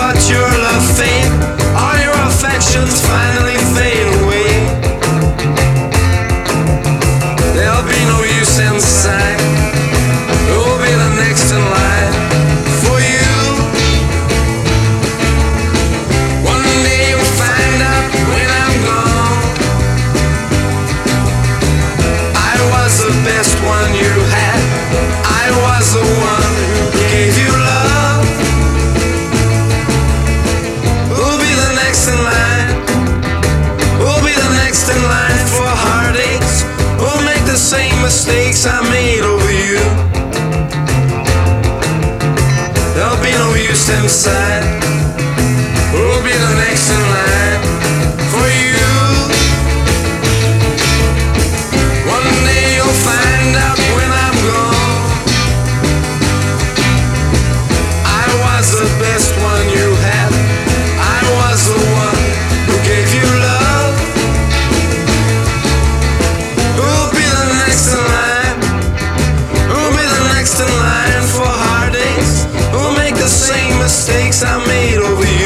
thought your love fade, all your affections finally fade away. There'll be no use inside, who'll be the next in line for you? One day you'll find out when I'm gone, I was the best one you had, I was the one who gave you love. Who'll be the next in line? Who'll be the next in line for heartaches? Who'll make the same mistakes I made over you? There'll be no use inside, who'll be the next in line for you? One day you'll find out when I'm gone, I was the best one you had, I was the one who gave you love. Who'll be the next in line? Who'll be the next in line for heartaches? Who'll make the same mistakes I made over you?